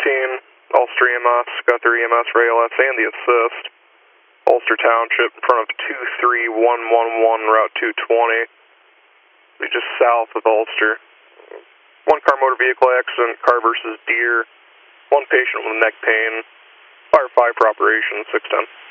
Ulster EMS, got their EMS for ALS and the assist. Ulster Township in front of 23111, Route 220. We're just south of Ulster. One car motor vehicle accident, car versus deer. One patient with neck pain. Fire 5 for operation, 610.